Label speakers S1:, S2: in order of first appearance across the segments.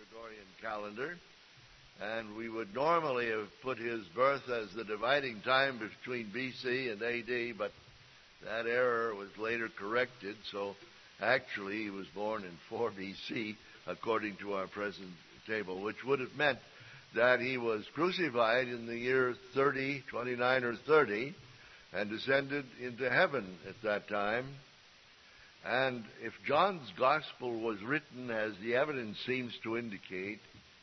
S1: Gregorian calendar, and we would normally have put his birth as the dividing time between BC and AD, but that error was later corrected, so actually he was born in 4 BC, according to our present table, which would have meant that he was crucified in the year 29 or 30, and descended into heaven at that time. And if John's Gospel was written, as the evidence seems to indicate,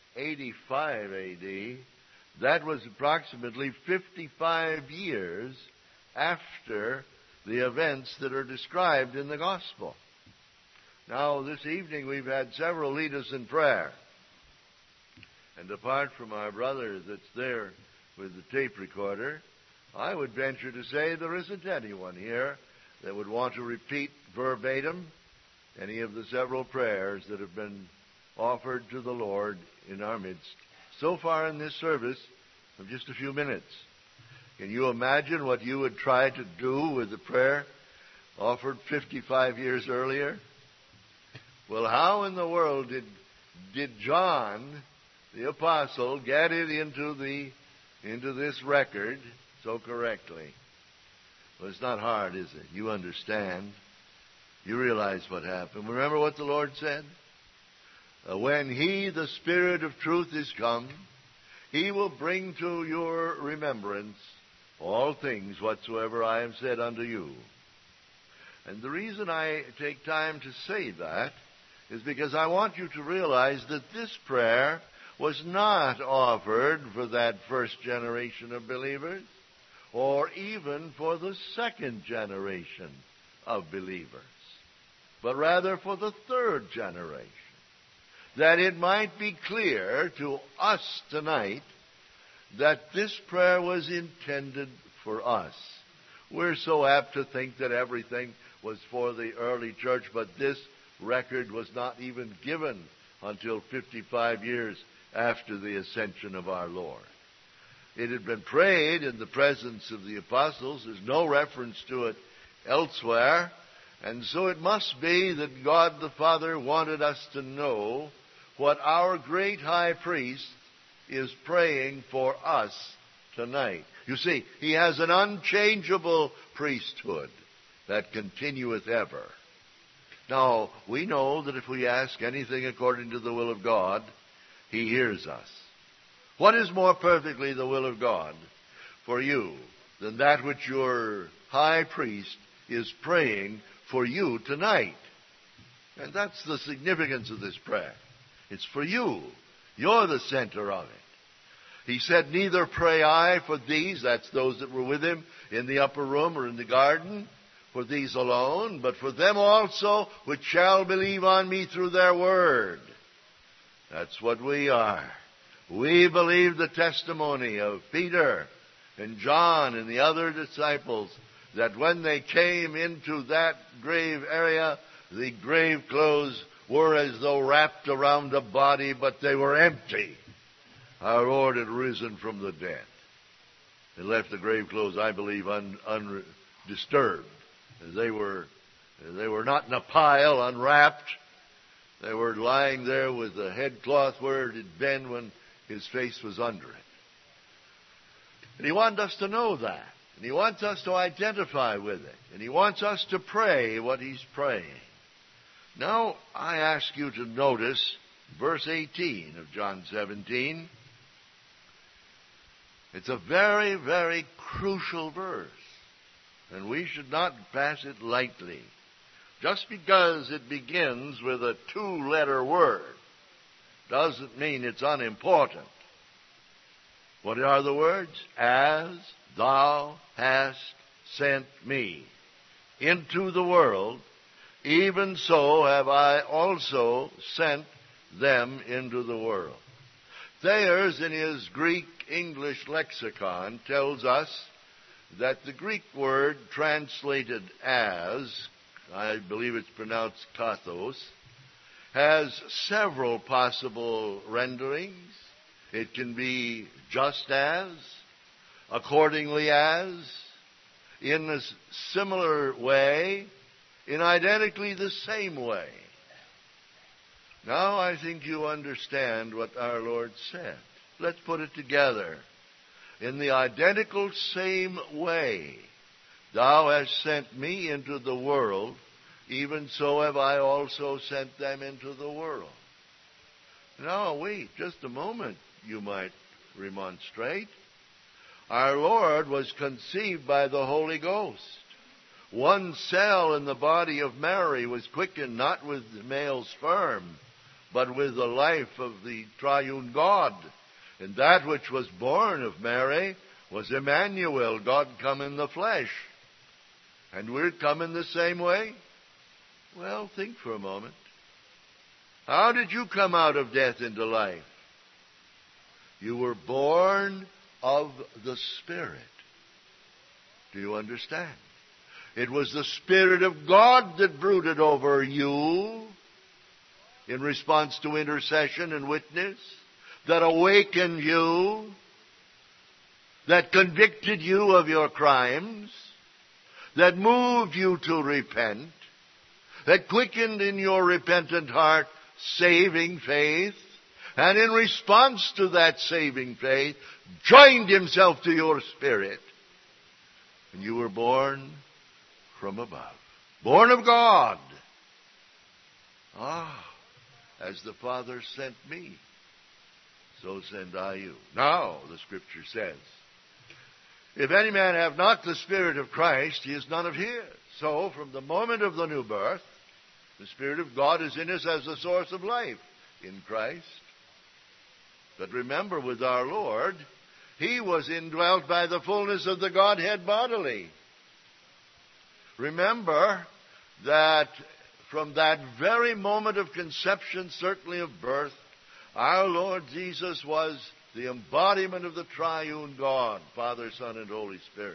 S1: 85 AD, that was approximately 55 years after the events that are described in the Gospel. Now, this evening we've had several lead us in prayer. And apart from our brother that's there with the tape recorder, I would venture to say there isn't anyone here that would want to repeat verbatim any of the several prayers that have been offered to the Lord in our midst so far in this service of just a few minutes. Can you imagine what you would try to do with the prayer offered 55 years earlier? Well, how in the world did John, the apostle, get it into this record so correctly? Well, it's not hard, is it? You understand. You realize what happened. Remember what the Lord said? When He, the Spirit of truth, is come, He will bring to your remembrance all things whatsoever I have said unto you. And the reason I take time to say that is because I want you to realize that this prayer was not offered for that first generation of believers, or even for the second generation of believers, but rather for the third generation, that it might be clear to us tonight that this prayer was intended for us. We're so apt to think that everything was for the early church, but this record was not even given until 55 years after the ascension of our Lord. It had been prayed in the presence of the apostles. There's no reference to it elsewhere. And so it must be that God the Father wanted us to know what our great high priest is praying for us tonight. You see, He has an unchangeable priesthood that continueth ever. Now, we know that if we ask anything according to the will of God, He hears us. What is more perfectly the will of God for you than that which your high priest is praying for you tonight? And that's the significance of this prayer. It's for you. You're the center of it. He said, neither pray I for these, that's those that were with Him in the upper room or in the garden, for these alone, but for them also which shall believe on me through their word. That's what we are. We believe the testimony of Peter and John and the other disciples that when they came into that grave area, the grave clothes were as though wrapped around a body, but they were empty. Our Lord had risen from the dead and left the grave clothes, I believe, undisturbed. They were not in a pile, unwrapped. They were lying there with the headcloth where it had been when His face was under it. And He wants us to know that. And He wants us to identify with it. And He wants us to pray what He's praying. Now, I ask you to notice verse 18 of John 17. It's a very, very crucial verse. And we should not pass it lightly. Just because it begins with a 2-letter word doesn't mean it's unimportant. What are the words? As thou hast sent me into the world, even so have I also sent them into the world. Thayers, in his Greek-English lexicon, tells us that the Greek word translated as, I believe it's pronounced kathos, has several possible renderings. It can be just as, accordingly as, in a similar way, in identically the same way. Now I think you understand what our Lord said. Let's put it together. In the identical same way, thou hast sent me into the world, even so have I also sent them into the world. Now wait just a moment, you might remonstrate. Our Lord was conceived by the Holy Ghost. One cell in the body of Mary was quickened not with the male sperm, but with the life of the triune God. And that which was born of Mary was Emmanuel, God come in the flesh. And we're come in the same way? Well, think for a moment. How did you come out of death into life? You were born of the Spirit. Do you understand? It was the Spirit of God that brooded over you in response to intercession and witness, that awakened you, that convicted you of your crimes, that moved you to repent, that quickened in your repentant heart saving faith, and in response to that saving faith, joined himself to your spirit. And you were born from above. Born of God. As the Father sent me, so send I you. Now, the Scripture says, if any man have not the Spirit of Christ, he is none of his. So, from the moment of the new birth, the Spirit of God is in us as the source of life in Christ. But remember, with our Lord, he was indwelt by the fullness of the Godhead bodily. Remember that from that very moment of conception, certainly of birth, our Lord Jesus was the embodiment of the triune God, Father, Son, and Holy Spirit.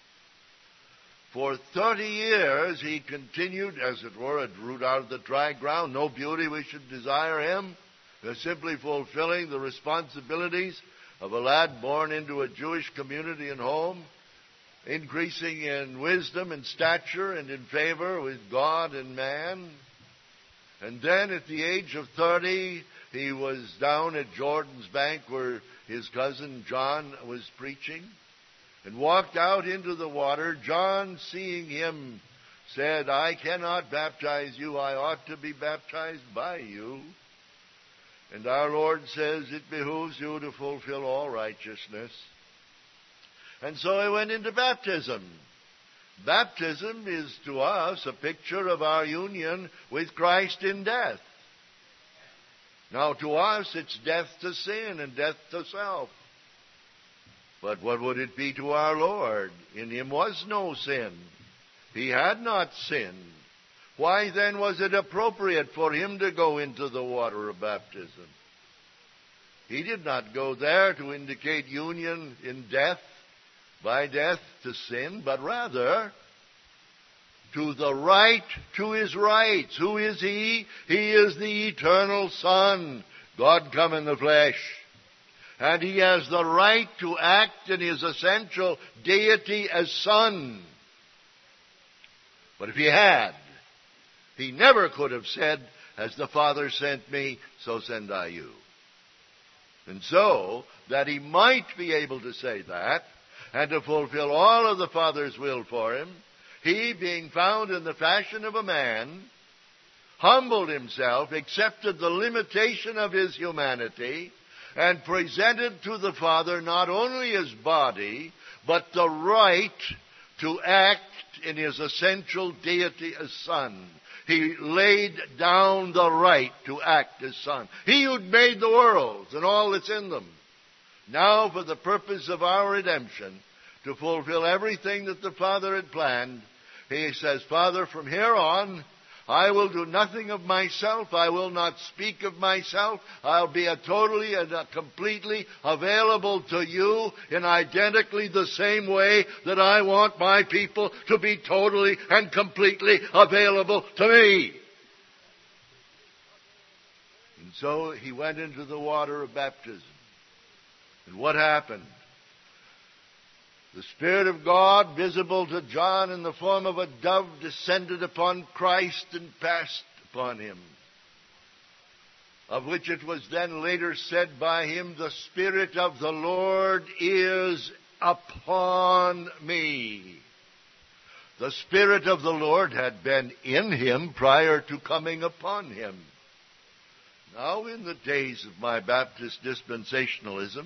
S1: For 30 years he continued, as it were, a root out of the dry ground. No beauty we should desire him. They're simply fulfilling the responsibilities of a lad born into a Jewish community and home, increasing in wisdom and stature and in favor with God and man. And then at the age of 30, he was down at Jordan's bank where his cousin John was preaching and walked out into the water. John, seeing him, said, I cannot baptize you. I ought to be baptized by you. And our Lord says, it behooves you to fulfill all righteousness. And so he went into baptism. Baptism is to us a picture of our union with Christ in death. Now to us it's death to sin and death to self. But what would it be to our Lord? In him was no sin. He had not sinned. Why then was it appropriate for him to go into the water of baptism? He did not go there to indicate union in death, by death to sin, but rather to the right to his rights. Who is he? He is the eternal Son, God come in the flesh. And he has the right to act in his essential deity as Son. But if he had, he never could have said, as the Father sent me, so send I you. And so, that he might be able to say that, and to fulfill all of the Father's will for him, he, being found in the fashion of a man, humbled himself, accepted the limitation of his humanity, and presented to the Father not only his body, but the right to act in his essential deity as Son. He laid down the right to act as Son. He who'd made the worlds and all that's in them. Now, for the purpose of our redemption, to fulfill everything that the Father had planned, he says, Father, from here on, I will do nothing of myself. I will not speak of myself. I'll be totally and completely available to you in identically the same way that I want my people to be totally and completely available to me. And so he went into the water of baptism. And what happened? The Spirit of God, visible to John in the form of a dove, descended upon Christ and passed upon him. of which it was then later said by him, the Spirit of the Lord is upon me. The Spirit of the Lord had been in him prior to coming upon him. Now, in the days of my Baptist dispensationalism,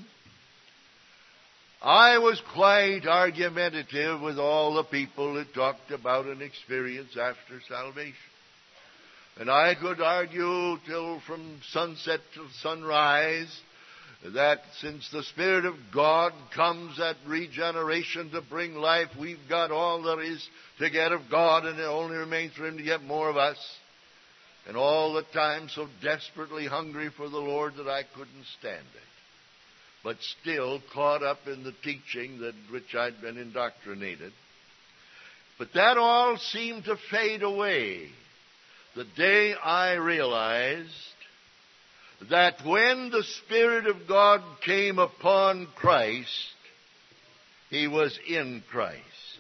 S1: I was quite argumentative with all the people that talked about an experience after salvation. And I could argue till from sunset till sunrise that since the Spirit of God comes at regeneration to bring life, we've got all there is to get of God, and it only remains for him to get more of us. And all the time so desperately hungry for the Lord that I couldn't stand it. But still caught up in the teaching that which I'd been indoctrinated. But that all seemed to fade away the day I realized that when the Spirit of God came upon Christ, he was in Christ.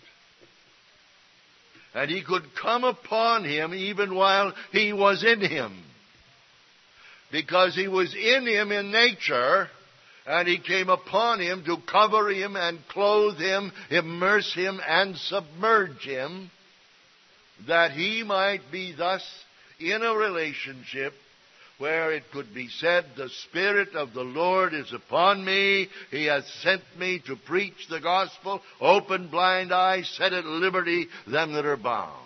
S1: And he could come upon him even while he was in him. Because he was in him in nature, and he came upon him to cover him and clothe him, immerse him and submerge him, that he might be thus in a relationship where it could be said, the Spirit of the Lord is upon me. He has sent me to preach the gospel, open blind eyes, set at liberty them that are bound.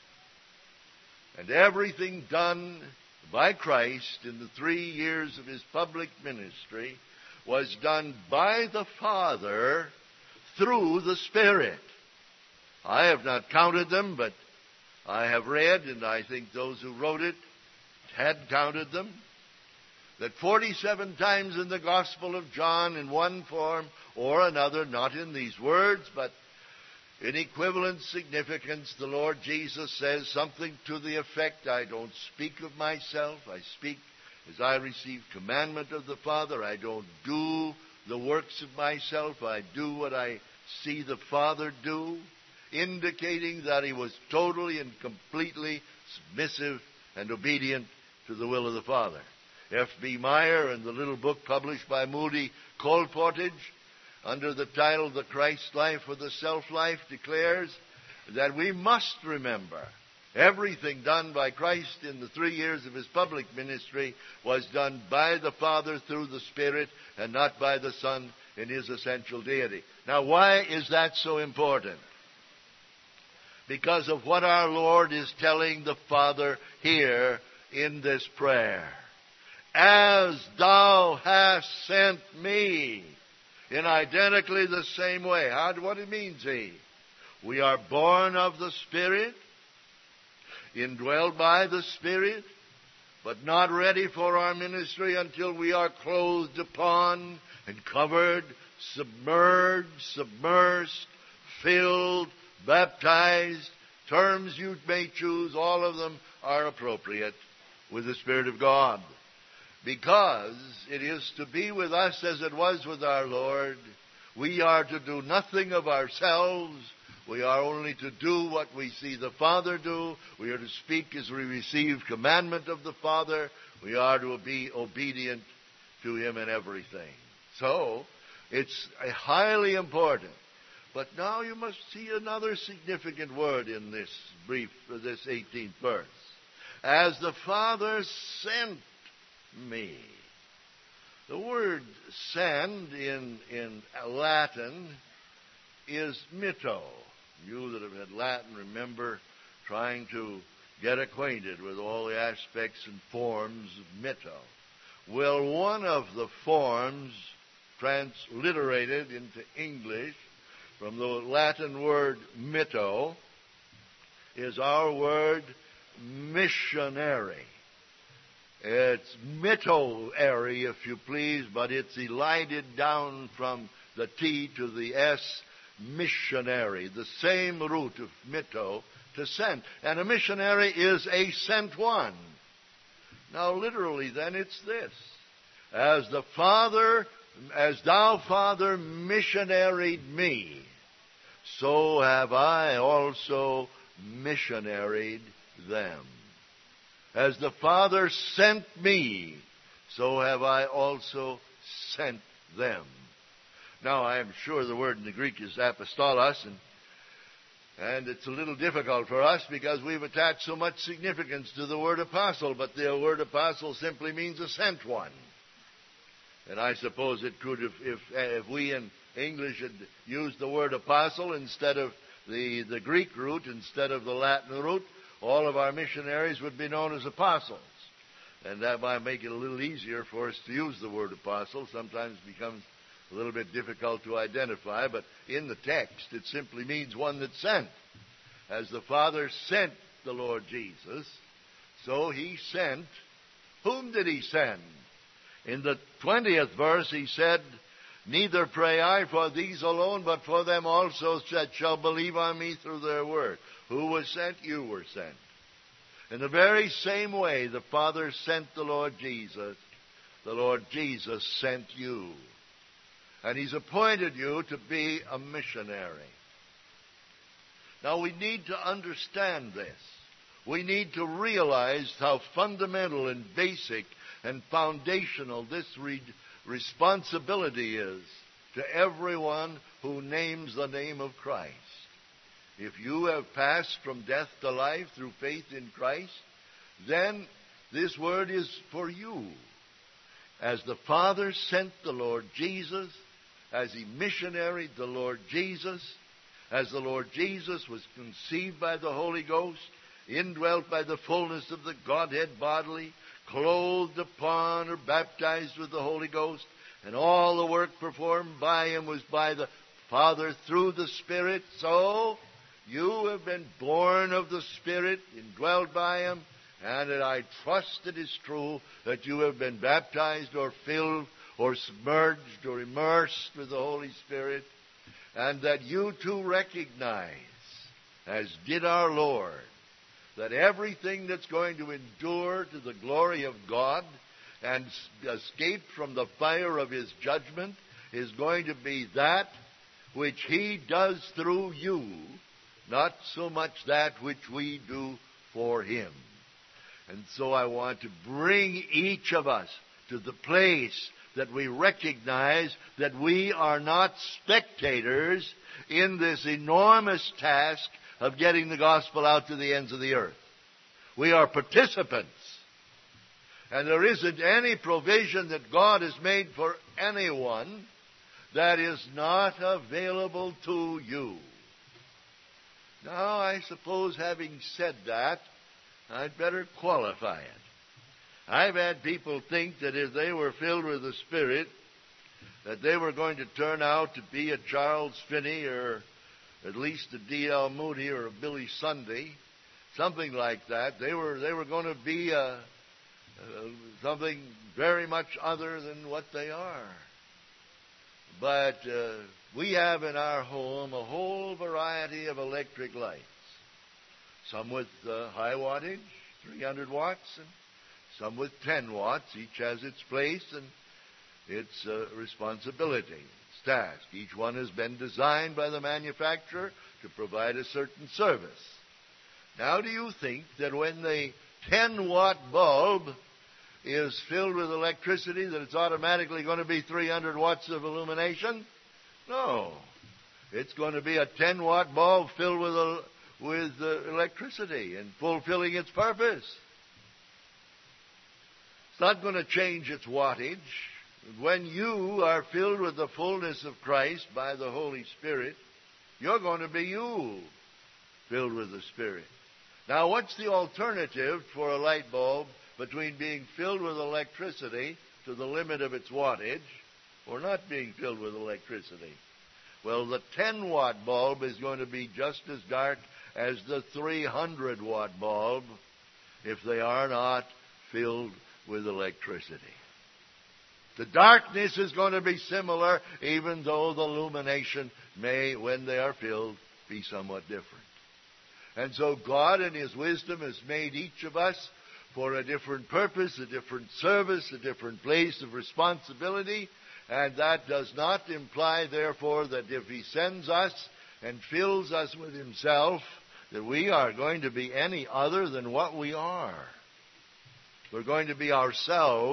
S1: And everything done by Christ in the 3 years of his public ministry was done by the Father through the Spirit. I have not counted them, but I have read, and I think those who wrote it had counted them, that 47 times in the Gospel of John in one form or another, not in these words, but in equivalent significance, the Lord Jesus says something to the effect, I don't speak of myself, I speak as I receive commandment of the Father. I don't do the works of myself, I do what I see the Father do, indicating that he was totally and completely submissive and obedient to the will of the Father. F.B. Meyer, in the little book published by Moody Colportage, under the title The Christ Life or the Self-Life, declares that we must remember everything done by Christ in the 3 years of his public ministry was done by the Father through the Spirit and not by the Son in his essential deity. Now, why is that so important? Because of what our Lord is telling the Father here in this prayer. As thou hast sent me, in identically the same way. What it means, we are born of the Spirit, indwelled by the Spirit, but not ready for our ministry until we are clothed upon and covered, submerged, submersed, filled, baptized. Terms you may choose, all of them are appropriate with the Spirit of God. Because it is to be with us as it was with our Lord. We are to do nothing of ourselves. We are only to do what we see the Father do. We are to speak as we receive commandment of the Father. We are to be obedient to him in everything. So, it's highly important. But now you must see another significant word in this 18th verse. As the Father sent me. The word send in Latin is mitto. You that have had Latin remember trying to get acquainted with all the aspects and forms of mitto. Well, one of the forms transliterated into English from the Latin word mitto is our word missionary. It's mittoary, if you please, but it's elided down from the T to the S, missionary. The same root of mitto, to send. And a missionary is a sent one. Now, literally, then, it's this. As thou, Father, missionaried me, so have I also missionaried them. As the Father sent me, so have I also sent them. Now, I am sure the word in the Greek is apostolos, and it's a little difficult for us because we've attached so much significance to the word apostle, but the word apostle simply means a sent one. And I suppose it could, if we in English had used the word apostle instead of the Greek root, instead of the Latin root, all of our missionaries would be known as apostles. And that might make it a little easier for us to use the word apostle. Sometimes it becomes a little bit difficult to identify, but in the text it simply means one that's sent. As the Father sent the Lord Jesus, so He sent. Whom did He send? In the 20th verse He said, "Neither pray I for these alone, but for them also that shall believe on me through their word." Who was sent? You were sent. In the very same way the Father sent the Lord Jesus sent you. And He's appointed you to be a missionary. Now we need to understand this. We need to realize how fundamental and basic and foundational this responsibility is to everyone who names the name of Christ. If you have passed from death to life through faith in Christ, then this word is for you. As the Father sent the Lord Jesus, as He missionaried the Lord Jesus, as the Lord Jesus was conceived by the Holy Ghost, indwelt by the fullness of the Godhead bodily, clothed upon or baptized with the Holy Ghost, and all the work performed by Him was by the Father through the Spirit, so you have been born of the Spirit, indwelled by Him, and that I trust it is true that you have been baptized or filled or submerged or immersed with the Holy Spirit, and that you too recognize, as did our Lord, that everything that's going to endure to the glory of God and escape from the fire of His judgment is going to be that which He does through you, not so much that which we do for Him. And so I want to bring each of us to the place that we recognize that we are not spectators in this enormous task of getting the gospel out to the ends of the earth. We are participants. And there isn't any provision that God has made for anyone that is not available to you. Now, I suppose having said that, I'd better qualify it. I've had people think that if they were filled with the Spirit, that they were going to turn out to be a Charles Finney or at least a D.L. Moody or a Billy Sunday, something like that. They were going to be something very much other than what they are. But we have in our home a whole variety of electric lights. Some with high wattage, 300 watts, and some with 10 watts. Each has its place and its responsibility, its task. Each one has been designed by the manufacturer to provide a certain service. Now, do you think that when the 10-watt bulb is filled with electricity that it's automatically going to be 300 watts of illumination? No. It's going to be a 10-watt bulb filled with electricity and fulfilling its purpose. It's not going to change its wattage. When you are filled with the fullness of Christ by the Holy Spirit, you're going to be you filled with the Spirit. Now, what's the alternative for a light bulb between being filled with electricity to the limit of its wattage or not being filled with electricity? Well, the 10-watt bulb is going to be just as dark as the 300-watt bulb if they are not filled with electricity. The darkness is going to be similar, even though the illumination may, when they are filled, be somewhat different. And so God in His wisdom has made each of us for a different purpose, a different service, a different place of responsibility. And that does not imply, therefore, that if He sends us and fills us with Himself, that we are going to be any other than what we are. We're going to be ourselves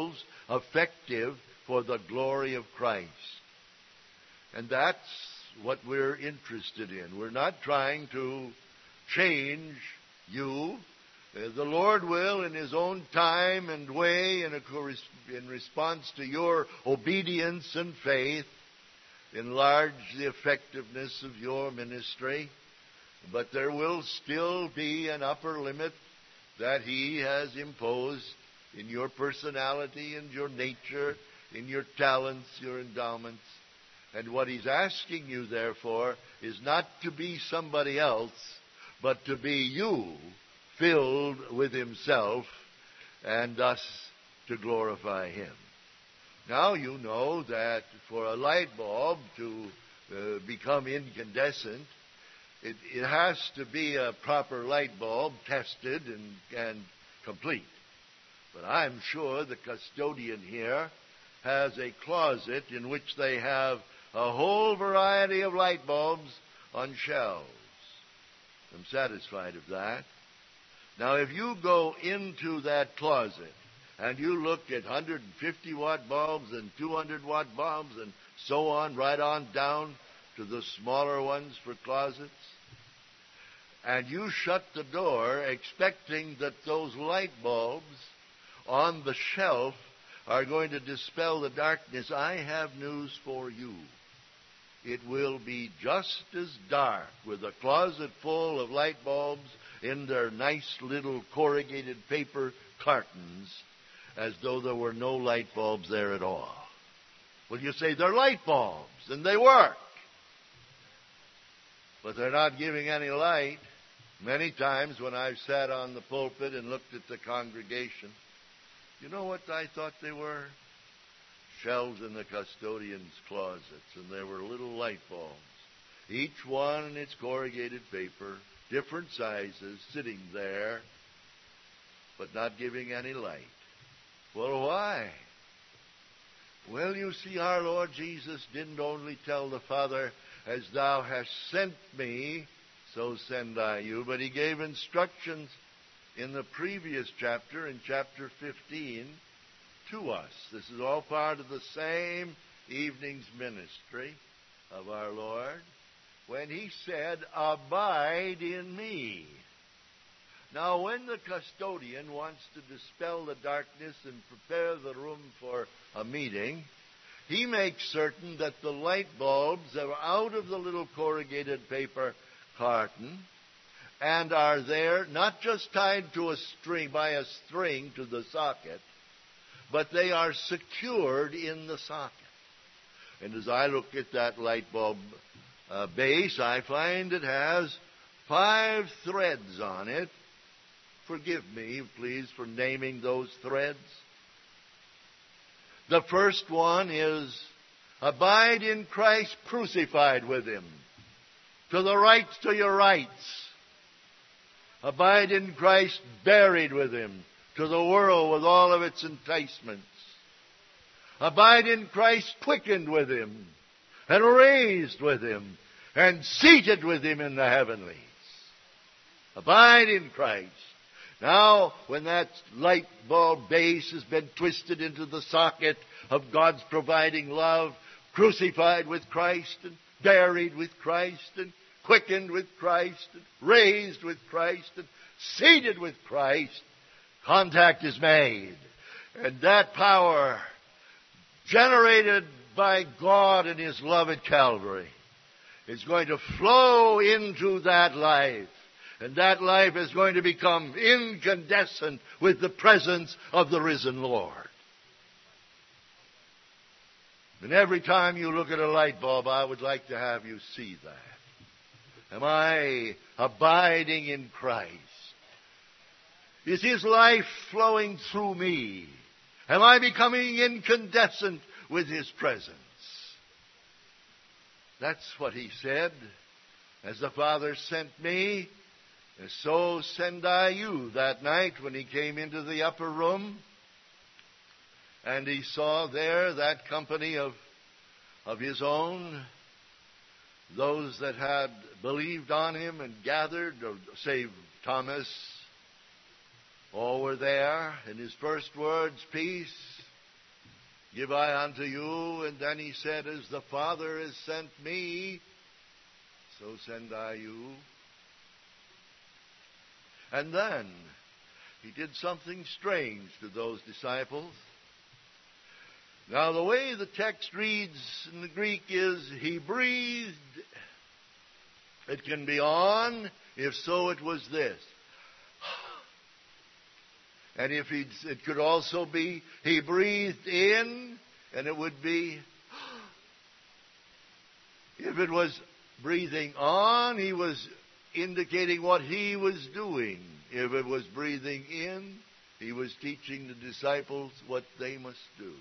S1: effective for the glory of Christ. And that's what we're interested in. We're not trying to change you. The Lord will, in His own time and way, in response to your obedience and faith, enlarge the effectiveness of your ministry. But there will still be an upper limit that He has imposed in your personality and your nature, in your talents, your endowments. And what He's asking you, therefore, is not to be somebody else, but to be you, filled with Himself, and thus to glorify Him. Now you know that for a light bulb to become incandescent, it has to be a proper light bulb, tested and complete. But I'm sure the custodian here has a closet in which they have a whole variety of light bulbs on shelves. I'm satisfied of that. Now, if you go into that closet and you look at 150-watt bulbs and 200-watt bulbs and so on, right on down to the smaller ones for closets, and you shut the door expecting that those light bulbs on the shelf are going to dispel the darkness, I have news for you. It will be just as dark with a closet full of light bulbs in their nice little corrugated paper cartons as though there were no light bulbs there at all. Well, you say they're light bulbs, and they work. But they're not giving any light. Many times when I've sat on the pulpit and looked at the congregation, you know what I thought they were? Shelves in the custodian's closets, and there were little light bulbs, each one in its corrugated paper, different sizes, sitting there, but not giving any light. Well, why? Well, you see, our Lord Jesus didn't only tell the Father, as thou hast sent me, so send I you, but He gave instructions in the previous chapter, in chapter 15, to us. This is all part of the same evening's ministry of our Lord, when He said, abide in me. Now, when the custodian wants to dispel the darkness and prepare the room for a meeting, he makes certain that the light bulbs are out of the little corrugated paper carton and are there not just tied to a string, by a string to the socket, but they are secured in the socket. And as I look at that light bulb base, I find it has 5 threads on it. Forgive me, please, for naming those threads. The first one is, abide in Christ crucified with Him. To the right, to your rights. Abide in Christ buried with Him. To the world with all of its enticements. Abide in Christ quickened with Him, and raised with Him, and seated with Him in the heavenlies. Abide in Christ. Now, when that light bulb base has been twisted into the socket of God's providing love, crucified with Christ, and buried with Christ, and quickened with Christ, and raised with Christ, and seated with Christ, contact is made. And that power, generated by God in His love at Calvary, is going to flow into that life. And that life is going to become incandescent with the presence of the risen Lord. And every time you look at a light bulb, I would like to have you see that. Am I abiding in Christ? Is His life flowing through me? Am I becoming incandescent with His presence? That's what He said. As the Father sent me, and so send I you, that night when He came into the upper room, and He saw there that company of His own, those that had believed on Him and gathered, save Thomas. All were there, and His first words, peace give I unto you. And then he said, as the Father has sent me, so send I you. And then he did something strange to those disciples. Now, the way the text reads in the Greek is, he breathed. It can be on, if so it was this. And it could also be, he breathed in, and it would be, if it was breathing on, he was indicating what he was doing. If it was breathing in, he was teaching the disciples what they must do.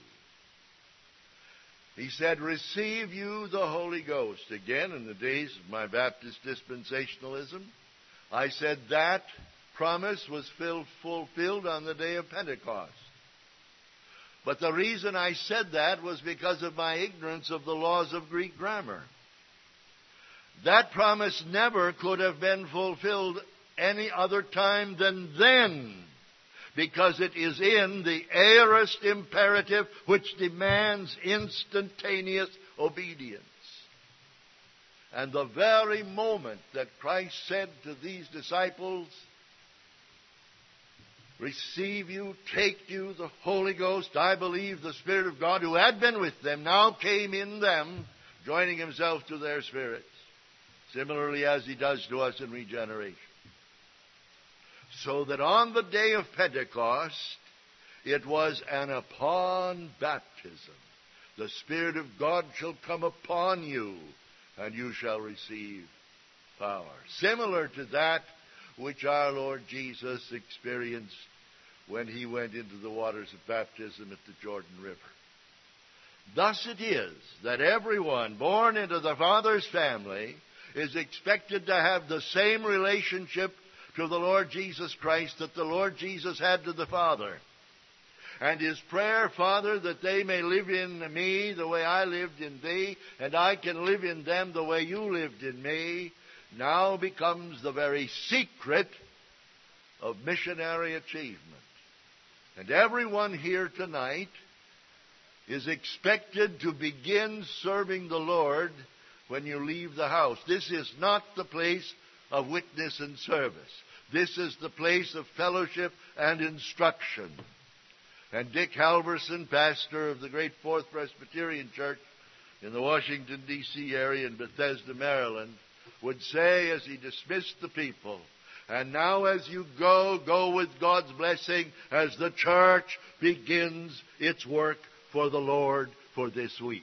S1: He said, receive you the Holy Ghost. Again, in the days of my Baptist dispensationalism, I said that promise was fulfilled on the day of Pentecost. But the reason I said that was because of my ignorance of the laws of Greek grammar. That promise never could have been fulfilled any other time than then, because it is in the aorist imperative which demands instantaneous obedience. And the very moment that Christ said to these disciples, receive you, take you the Holy Ghost, I believe the Spirit of God who had been with them now came in them, joining himself to their spirits, similarly as he does to us in regeneration. So that on the day of Pentecost, it was an upon baptism. The Spirit of God shall come upon you, and you shall receive power. Similar to that which our Lord Jesus experienced when he went into the waters of baptism at the Jordan River. Thus it is that everyone born into the Father's family is expected to have the same relationship to the Lord Jesus Christ that the Lord Jesus had to the Father. And his prayer, Father, that they may live in me the way I lived in thee, and I can live in them the way you lived in me, now becomes the very secret of missionary achievement. And everyone here tonight is expected to begin serving the Lord when you leave the house. This is not the place of witness and service. This is the place of fellowship and instruction. And Dick Halverson, pastor of the great Fourth Presbyterian Church in the Washington, D.C. area in Bethesda, Maryland, would say as he dismissed the people, and now as you go with God's blessing as the church begins its work for the Lord for this week.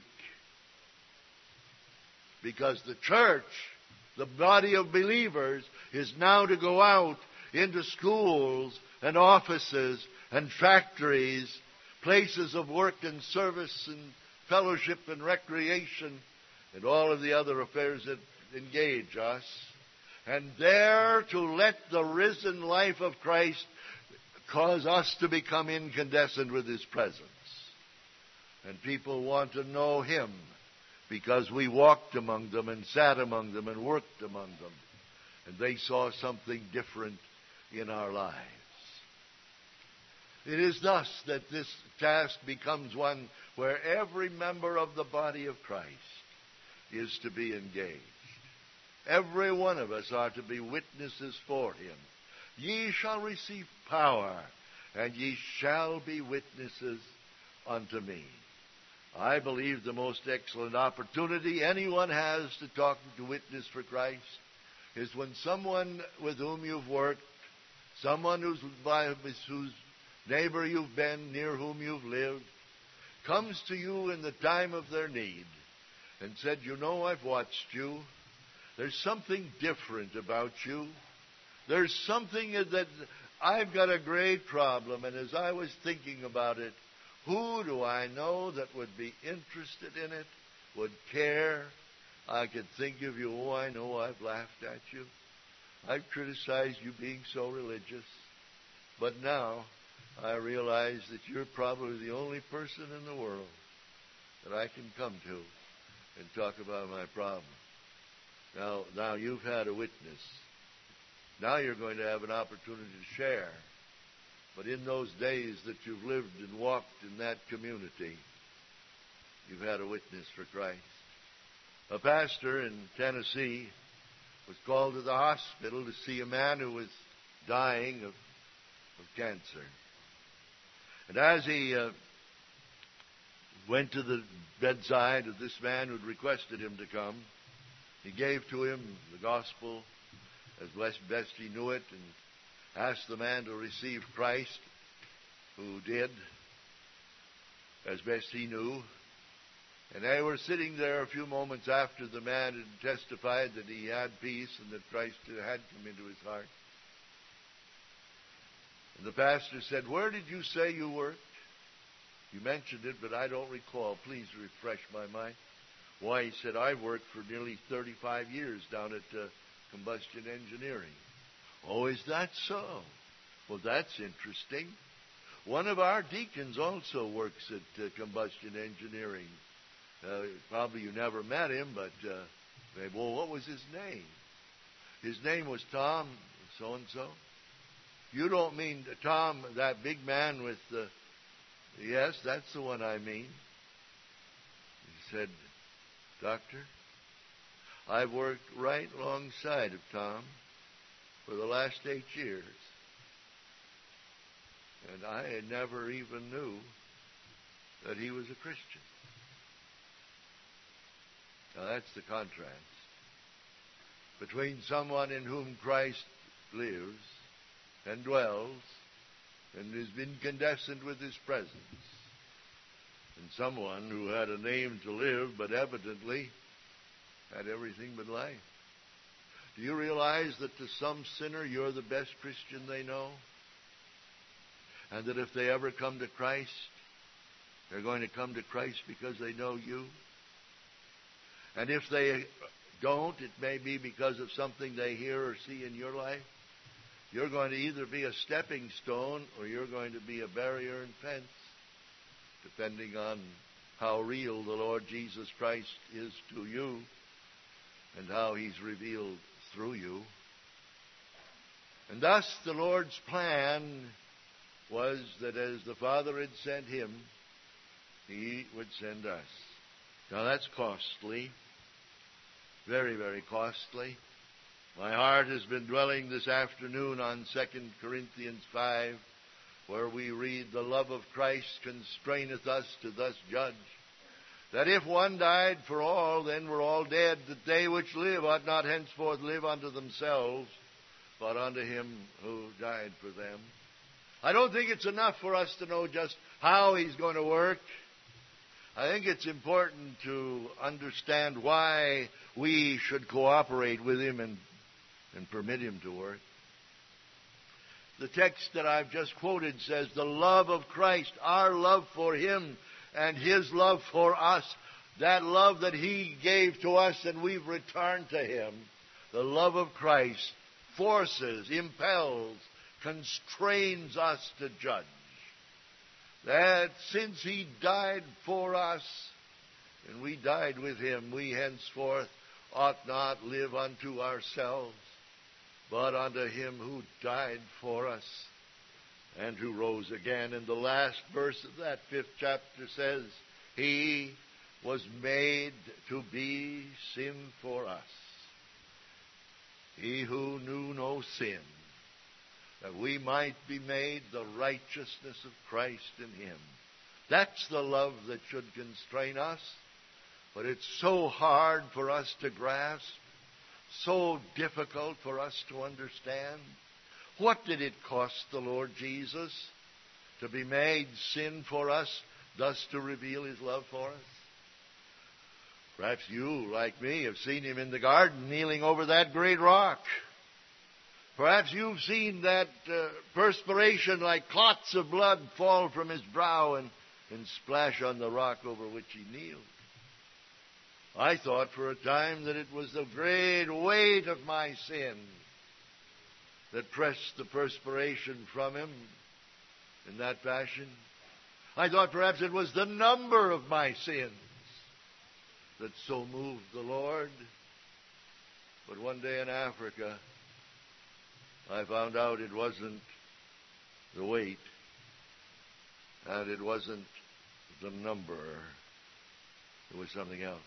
S1: Because the church, the body of believers, is now to go out into schools and offices and factories, places of work and service and fellowship and recreation and all of the other affairs that engage us, and there to let the risen life of Christ cause us to become incandescent with his presence. And people want to know him because we walked among them and sat among them and worked among them, and they saw something different in our lives. It is thus that this task becomes one where every member of the body of Christ is to be engaged. Every one of us are to be witnesses for him. Ye shall receive power, and ye shall be witnesses unto me. I believe the most excellent opportunity anyone has to talk to witness for Christ is when someone with whom you've worked, someone whose neighbor you've been, near whom you've lived, comes to you in the time of their need and said, you know, I've watched you. There's something different about you. There's something that I've got a great problem, and as I was thinking about it, who do I know that would be interested in it, would care? I could think of you. Oh, I know I've laughed at you. I've criticized you being so religious. But now I realize that you're probably the only person in the world that I can come to and talk about my problem. Now you've had a witness. Now you're going to have an opportunity to share. But in those days that you've lived and walked in that community, you've had a witness for Christ. A pastor in Tennessee was called to the hospital to see a man who was dying of cancer. And as he went to the bedside of this man who'd requested him to come, he gave to him the gospel as best he knew it and asked the man to receive Christ, who did as best he knew. And they were sitting there a few moments after the man had testified that he had peace and that Christ had come into his heart. And the pastor said, "Where did you say you worked? You mentioned it, but I don't recall. Please refresh my mind." Why, he said, "I worked for nearly 35 years down at Combustion Engineering." "Oh, is that so? Well, that's interesting. One of our deacons also works at Combustion Engineering. Probably you never met him, but well, what was his name?" "His name was Tom so-and-so." "You don't mean Tom, that big man with the..." "Yes, that's the one I mean." He said, "Doctor, I've worked right alongside of Tom for the last 8 years, and I never even knew that he was a Christian." Now that's the contrast between someone in whom Christ lives and dwells and is incandescent with his presence, and someone who had a name to live but evidently had everything but life. Do you realize that to some sinner you're the best Christian they know? And that if they ever come to Christ, they're going to come to Christ because they know you? And if they don't, it may be because of something they hear or see in your life. You're going to either be a stepping stone or you're going to be a barrier and fence, depending on how real the Lord Jesus Christ is to you and how he's revealed through you. And thus the Lord's plan was that as the Father had sent him, he would send us. Now that's costly. Very, very costly. My heart has been dwelling this afternoon on 2 Corinthians 5, where we read, "The love of Christ constraineth us to thus judge, that if one died for all, then we're all dead, that they which live ought not henceforth live unto themselves, but unto him who died for them." I don't think it's enough for us to know just how he's going to work. I think it's important to understand why we should cooperate with him and permit him to work. The text that I've just quoted says the love of Christ, our love for him and his love for us, that love that he gave to us and we've returned to him, the love of Christ forces, impels, constrains us to judge. That since he died for us and we died with him, we henceforth ought not live unto ourselves, but unto him who died for us and who rose again. And the last verse of that 5th chapter says, he was made to be sin for us. He who knew no sin, that we might be made the righteousness of Christ in him. That's the love that should constrain us. But it's so hard for us to grasp, so difficult for us to understand. What did it cost the Lord Jesus to be made sin for us, thus to reveal his love for us? Perhaps you, like me, have seen him in the garden kneeling over that great rock. Perhaps you've seen that perspiration like clots of blood fall from his brow and splash on the rock over which he kneeled. I thought for a time that it was the great weight of my sin that pressed the perspiration from him in that fashion. I thought perhaps it was the number of my sins that so moved the Lord. But one day in Africa, I found out it wasn't the weight, and it wasn't the number, It was something else.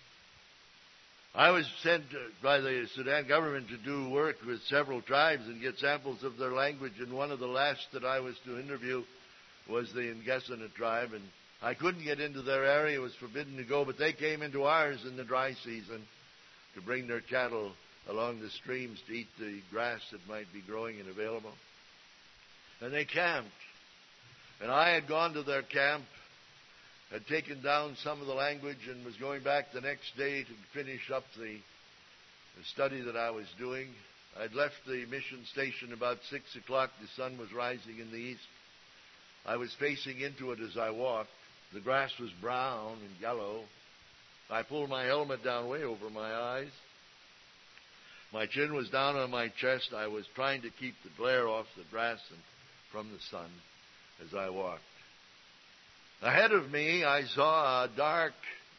S1: I was sent by the Sudan government to do work with several tribes and get samples of their language, and one of the last that I was to interview was the Ngesana tribe, and I couldn't get into their area. It was forbidden to go, but they came into ours in the dry season to bring their cattle along the streams to eat the grass that might be growing and available. And they camped. And I had gone to their camp, had taken down some of the language, and was going back the next day to finish up the study that I was doing. I'd left the mission station about 6 o'clock. The sun was rising in the east. I was facing into it as I walked. The grass was brown and yellow. I pulled my helmet down way over my eyes. My chin was down on my chest. I was trying to keep the glare off the grass and from the sun as I walked. Ahead of me, I saw a dark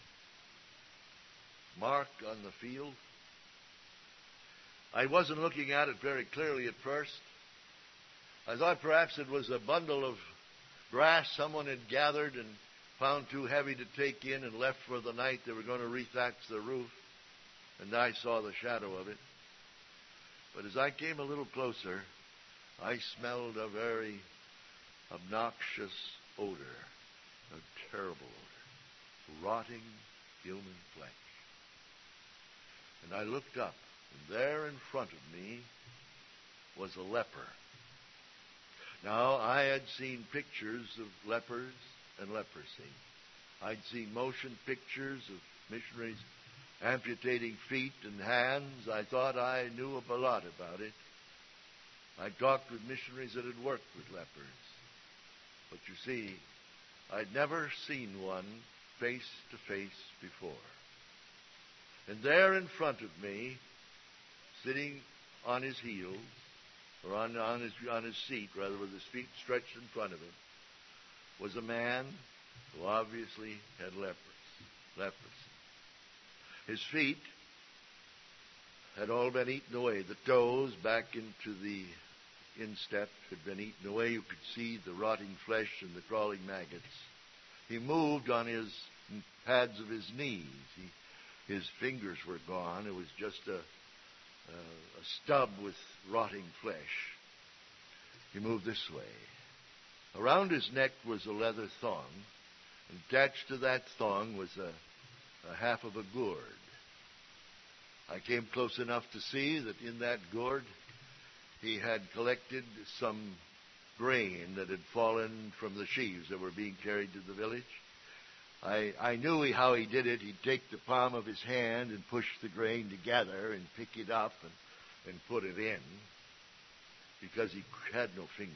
S1: mark on the field. I wasn't looking at it very clearly at first. I thought perhaps it was a bundle of grass someone had gathered and found too heavy to take in and left for the night. They were going to rethatch the roof, and I saw the shadow of it. But as I came a little closer, I smelled a very obnoxious odor, a terrible odor, rotting human flesh. And I looked up, and there in front of me was a leper. Now, I had seen pictures of lepers and leprosy. I'd seen motion pictures of missionaries amputating feet and hands. I thought I knew a lot about it. I talked with missionaries that had worked with lepers. But you see, I'd never seen one face to face before. And there in front of me, sitting on his heels, or on his seat, rather, with his feet stretched in front of him, was a man who obviously had leprosy. His feet had all been eaten away. The toes back into the instep had been eaten away. You could see the rotting flesh and the crawling maggots. He moved on his pads of his knees. His fingers were gone. It was just a stub with rotting flesh. He moved this way. Around his neck was a leather thong. And attached to that thong was a half of a gourd. I came close enough to see that in that gourd he had collected some grain that had fallen from the sheaves that were being carried to the village. I knew how he did it. He'd take the palm of his hand and push the grain together and pick it up and put it in, because he had no fingers.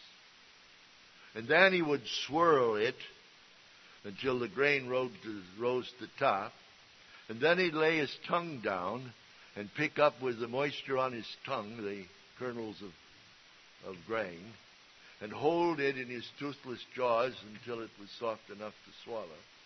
S1: And then he would swirl it until the grain rose to the top. And then he'd lay his tongue down and pick up with the moisture on his tongue the kernels of grain and hold it in his toothless jaws until it was soft enough to swallow.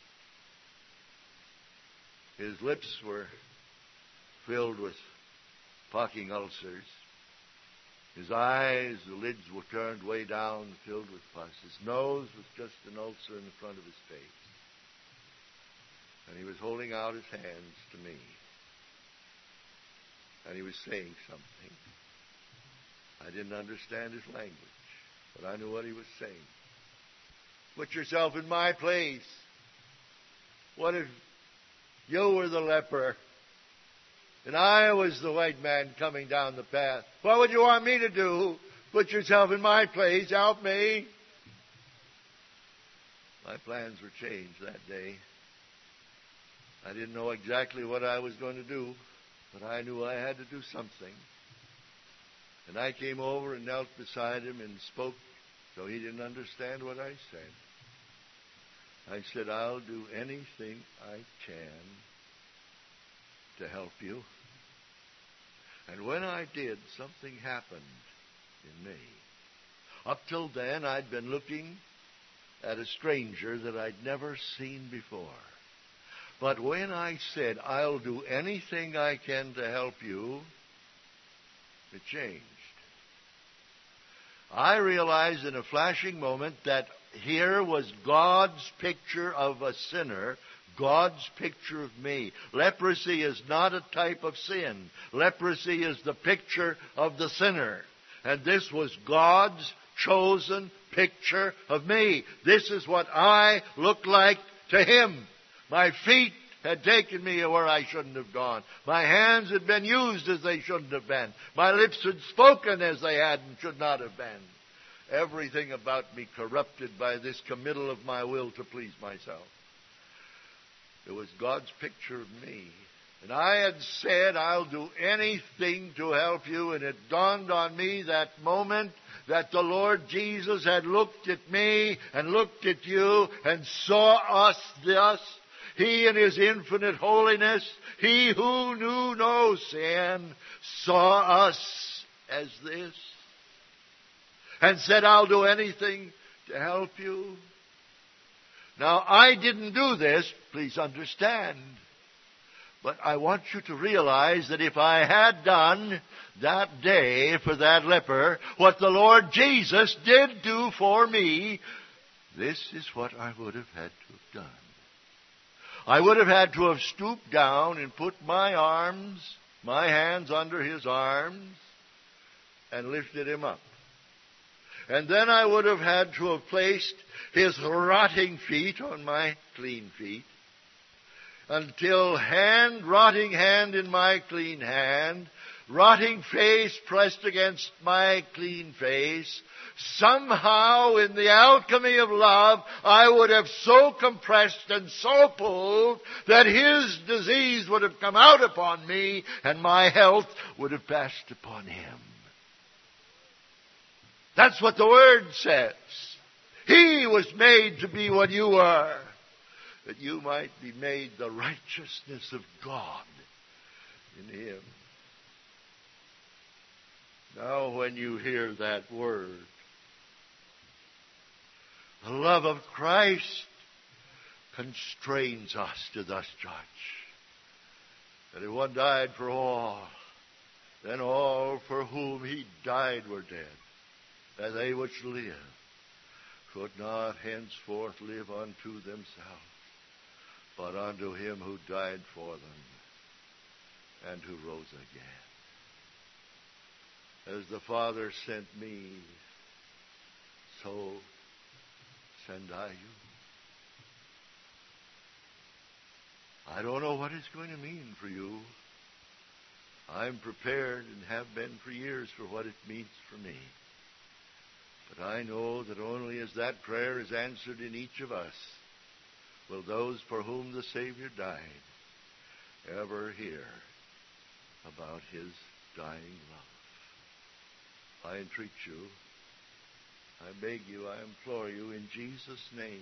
S1: His lips were filled with pocking ulcers. His eyes, the lids were turned way down, filled with pus. His nose was just an ulcer in the front of his face. And he was holding out his hands to me. And he was saying something. I didn't understand his language, but I knew what he was saying. Put yourself in my place. What if you were the leper and I was the white man coming down the path? What would you want me to do? Put yourself in my place. Help me. My plans were changed that day. I didn't know exactly what I was going to do, but I knew I had to do something. And I came over and knelt beside him and spoke, though he didn't understand what I said. I said, I'll do anything I can to help you. And when I did, something happened in me. Up till then, I'd been looking at a stranger that I'd never seen before. But when I said, I'll do anything I can to help you, it changed. I realized in a flashing moment that here was God's picture of a sinner God's picture of me. Leprosy is not a type of sin. Leprosy is the picture of the sinner. And this was God's chosen picture of me. This is what I looked like to Him. My feet had taken me where I shouldn't have gone. My hands had been used as they shouldn't have been. My lips had spoken as they had and should not have been. Everything about me corrupted by this committal of my will to please myself. It was God's picture of me. And I had said, I'll do anything to help you. And it dawned on me that moment that the Lord Jesus had looked at me and looked at you and saw us thus. He in His infinite holiness, He who knew no sin, saw us as this. And said, I'll do anything to help you. Now, I didn't do this, please understand. But I want you to realize that if I had done that day for that leper what the Lord Jesus did do for me, this is what I would have had to have done. I would have had to have stooped down and put my hands under his arms, and lifted him up. And then I would have had to have placed his rotting feet on my clean feet, until rotting hand in my clean hand, rotting face pressed against my clean face, somehow in the alchemy of love, I would have so compressed and so pulled that his disease would have come out upon me and my health would have passed upon him. That's what the Word says. He was made to be what you are, that you might be made the righteousness of God in Him. Now when you hear that word, the love of Christ constrains us to thus judge. That if one died for all, then all for whom He died were dead, that they which live could not henceforth live unto themselves, but unto Him who died for them and who rose again. As the Father sent me, so send I you. I don't know what it's going to mean for you. I'm prepared and have been for years for what it means for me. But I know that only as that prayer is answered in each of us will those for whom the Savior died ever hear about His dying love. I entreat you, I beg you, I implore you in Jesus' name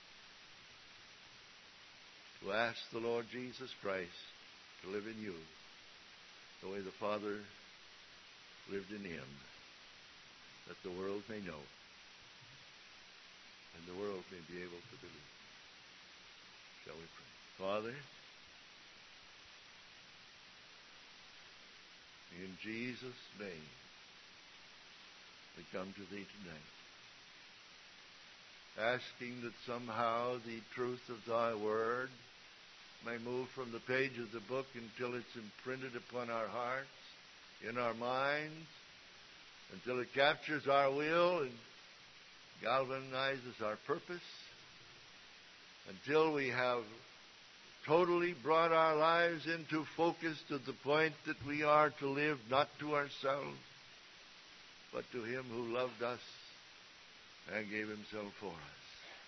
S1: to ask the Lord Jesus Christ to live in you the way the Father lived in Him, that the world may know and the world may be able to believe. Shall we pray? Father, in Jesus' name, we come to Thee tonight, asking that somehow the truth of Thy Word may move from the page of the book until it's imprinted upon our hearts, in our minds, until it captures our will and galvanizes our purpose, until we have totally brought our lives into focus to the point that we are to live not to ourselves, but to Him who loved us and gave Himself for us.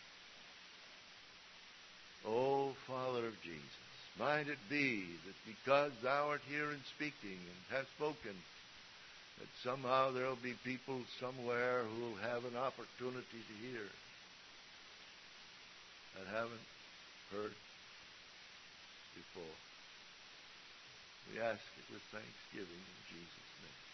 S1: O Father of Jesus, might it be that because Thou art here and speaking and hast spoken, that somehow there will be people somewhere who will have an opportunity to hear that haven't heard before. We ask it with thanksgiving in Jesus' name.